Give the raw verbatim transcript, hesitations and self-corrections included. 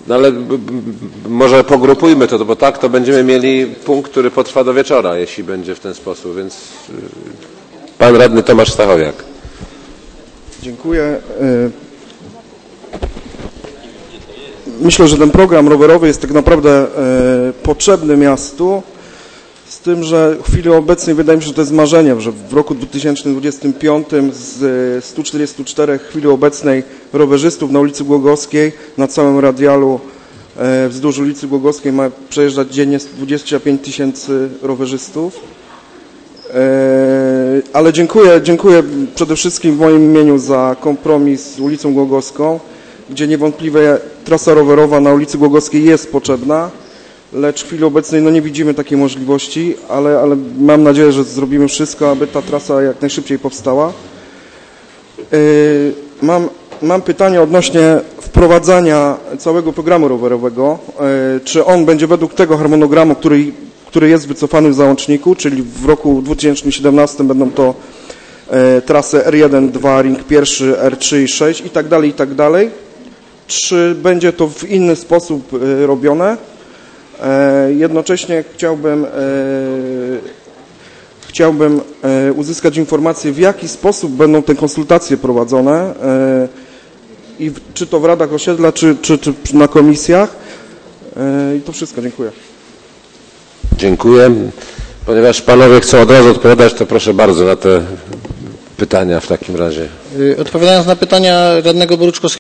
No ale b, b, może pogrupujmy to, bo tak to będziemy mieli punkt, który potrwa do wieczora, jeśli będzie w ten sposób, więc pan radny Tomasz Stachowiak. Dziękuję. Myślę, że ten program rowerowy jest tak naprawdę potrzebny miastu, z tym, że w chwili obecnej wydaje mi się, że to jest marzenie, że w roku dwa tysiące dwudziestym piątym z stu czterdziestu czterech w chwili obecnej rowerzystów na ulicy Głogowskiej, na całym radialu wzdłuż ulicy Głogowskiej ma przejeżdżać dziennie dwadzieścia pięć tysięcy rowerzystów. Ale dziękuję, dziękuję przede wszystkim w moim imieniu za kompromis z ulicą Głogowską, gdzie niewątpliwie trasa rowerowa na ulicy Głogowskiej jest potrzebna, lecz w chwili obecnej no nie widzimy takiej możliwości, ale, ale mam nadzieję, że zrobimy wszystko, aby ta trasa jak najszybciej powstała. Mam, mam pytanie odnośnie wprowadzania całego programu rowerowego. Czy on będzie według tego harmonogramu, który, który jest wycofany w załączniku, czyli w roku dwa tysiące siedemnastym będą to trasy R jeden, dwa, ring pierwszy, R trzy i sześć i tak dalej, i tak dalej. Czy będzie to w inny sposób robione? Jednocześnie chciałbym, chciałbym uzyskać informację, w jaki sposób będą te konsultacje prowadzone i czy to w radach osiedla, czy, czy, czy na komisjach. I to wszystko. Dziękuję. Dziękuję. Ponieważ panowie chcą od razu odpowiadać, to proszę bardzo na te pytania w takim razie. Odpowiadając na pytania radnego Boruczkowskiego,